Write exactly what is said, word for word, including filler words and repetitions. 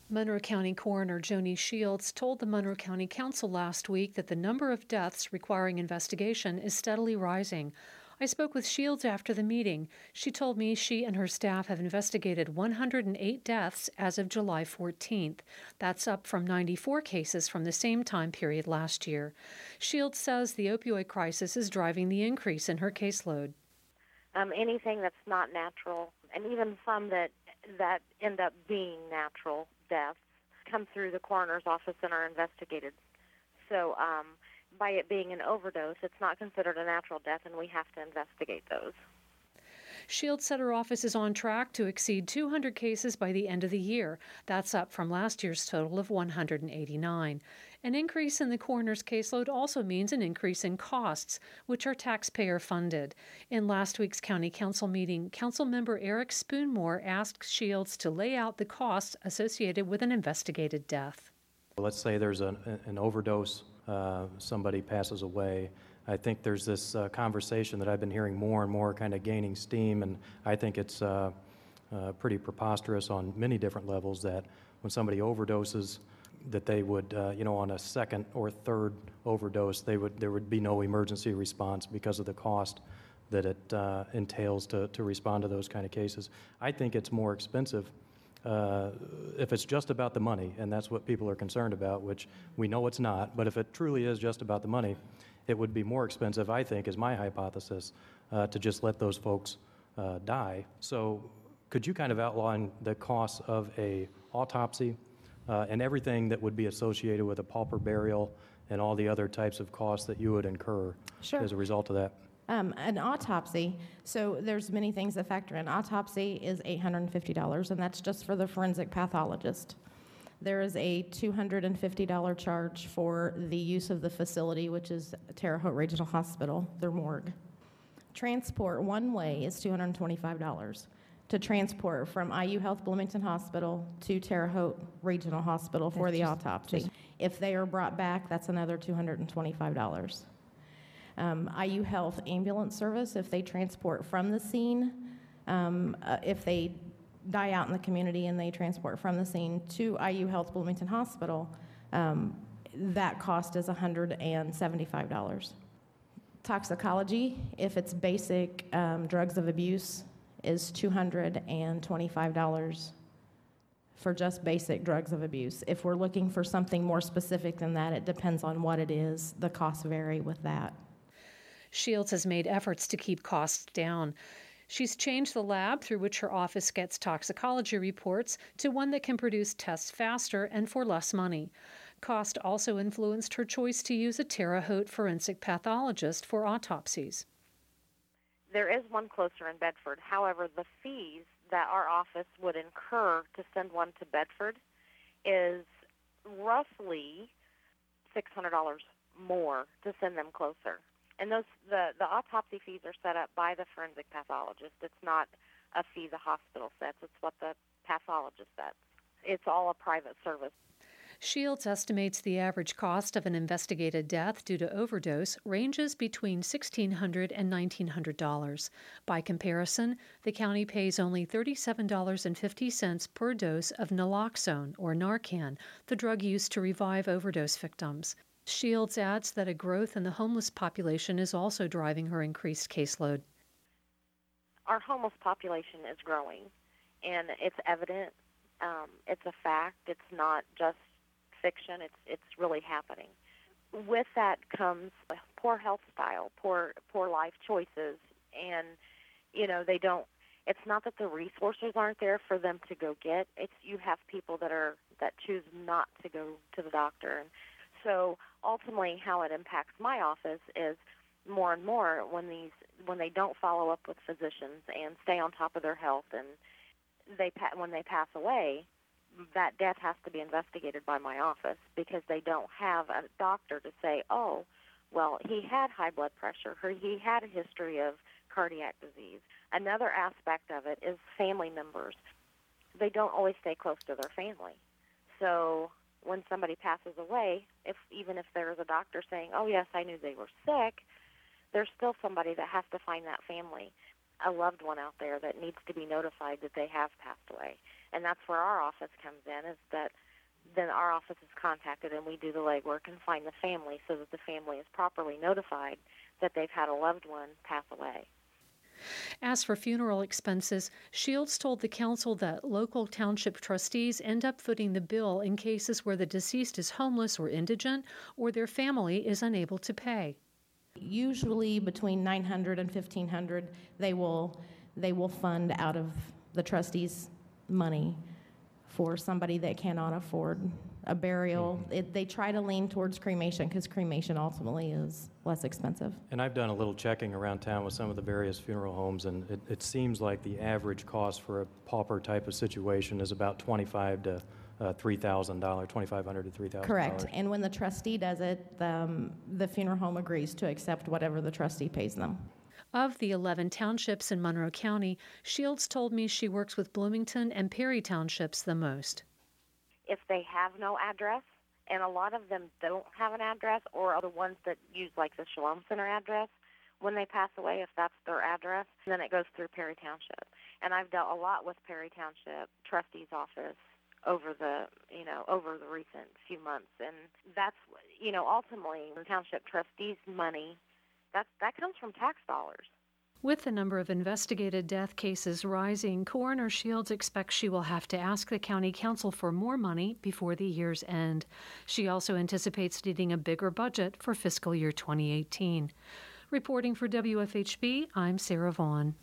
Monroe County Coroner Joni Shields told the Monroe County Council last week that the number of deaths requiring investigation is steadily rising. I spoke with Shields after the meeting. She told me she and her staff have investigated one hundred eight deaths as of July fourteenth. That's up from ninety-four cases from the same time period last year. Shields says the opioid crisis is driving the increase in her caseload. Um, anything that's not natural, and even some that that end up being natural deaths, come through the coroner's office and are investigated. So um, by it being an overdose, it's not considered a natural death, and we have to investigate those. Shields said her office is on track to exceed two hundred cases by the end of the year. That's up from last year's total of one hundred eighty-nine. An increase in the coroner's caseload also means an increase in costs, which are taxpayer funded. In last week's county council meeting, council member Eric Spoonmore asked Shields to lay out the costs associated with an investigated death. Let's say there's an, an overdose, uh, somebody passes away. I think there's this uh, conversation that I've been hearing more and more kind of gaining steam, and I think it's uh, uh, pretty preposterous on many different levels that when somebody overdoses, that they would, uh, you know, on a second or third overdose, they would there would be no emergency response because of the cost that it uh, entails to, to respond to those kind of cases. I think it's more expensive uh, if it's just about the money, and that's what people are concerned about, which we know it's not, but if it truly is just about the money, it would be more expensive, I think, is my hypothesis, uh, to just let those folks uh, die. So could you kind of outline the costs of a autopsy uh, and everything that would be associated with a pauper burial and all the other types of costs that you would incur Sure. as a result of that? Um, an autopsy, so there's many things that factor in. Autopsy is eight hundred fifty dollars, and that's just for the forensic pathologist. There is a two hundred fifty dollars charge for the use of the facility, which is Terre Haute Regional Hospital, their morgue. Transport one way is two hundred twenty-five dollars to transport from I U Health Bloomington Hospital to Terre Haute Regional Hospital for the autopsy. If they are brought back, that's another two hundred twenty-five dollars. Um, I U Health ambulance service, if they transport from the scene, um, uh, if they die out in the community and they transport from the scene to I U Health Bloomington Hospital, um, that cost is one hundred seventy-five dollars. Toxicology, if it's basic um, drugs of abuse, is two hundred twenty-five dollars for just basic drugs of abuse. If we're looking for something more specific than that, it depends on what it is. The costs vary with that. Shields has made efforts to keep costs down. She's changed the lab through which her office gets toxicology reports to one that can produce tests faster and for less money. Cost also influenced her choice to use a Terre Haute forensic pathologist for autopsies. There is one closer in Bedford. However, the fees that our office would incur to send one to Bedford is roughly six hundred dollars more to send them closer. And those the, the autopsy fees are set up by the forensic pathologist. It's not a fee the hospital sets. It's what the pathologist sets. It's all a private service. Shields estimates the average cost of an investigated death due to overdose ranges between sixteen hundred dollars and nineteen hundred dollars. By comparison, the county pays only thirty-seven dollars and fifty cents per dose of naloxone, or Narcan, the drug used to revive overdose victims. Shields adds that a growth in the homeless population is also driving her increased caseload. Our homeless population is growing, and it's evident. Um, it's a fact. It's not just fiction. It's it's really happening. With that comes poor health style, poor poor life choices, and you know they don't. It's not that the resources aren't there for them to go get. It's you have people that are that choose not to go to the doctor, and so ultimately, how it impacts my office is more and more when these when they don't follow up with physicians and stay on top of their health, and they when they pass away, that death has to be investigated by my office because they don't have a doctor to say, oh, well, he had high blood pressure, or he had a history of cardiac disease. Another aspect of it is family members. They don't always stay close to their family. So when somebody passes away, if even if there is a doctor saying, oh, yes, I knew they were sick, there's still somebody that has to find that family. a loved one out there that needs to be notified that they have passed away. And that's where our office comes in, is that then our office is contacted and we do the legwork and find the family so that the family is properly notified that they've had a loved one pass away. As for funeral expenses, Shields told the council that local township trustees end up footing the bill in cases where the deceased is homeless or indigent or their family is unable to pay. Usually between nine hundred and fifteen hundred, they will they will fund out of the trustees' money for somebody that cannot afford a burial. It, they try to lean towards cremation because cremation ultimately is less expensive. And I've done a little checking around town with some of the various funeral homes, and it, it seems like the average cost for a pauper type of situation is about twenty-five to uh, three thousand dollars, twenty-five hundred to three thousand dollars. Correct. And when the trustee does it, the, um, the funeral home agrees to accept whatever the trustee pays them. Of the eleven townships in Monroe County, Shields told me she works with Bloomington and Perry townships the most. If they have no address, and a lot of them don't have an address, or are the ones that use like the Shalom Center address, when they pass away, if that's their address, then it goes through Perry Township. And I've dealt a lot with Perry Township trustee's office over the, you know, over the recent few months. And that's, you know, ultimately the township trustees' money, that, that comes from tax dollars. With the number of investigated death cases rising, Coroner Shields expects she will have to ask the county council for more money before the year's end. She also anticipates needing a bigger budget for fiscal year twenty eighteen. Reporting for W F H B, I'm Sarah Vaughn.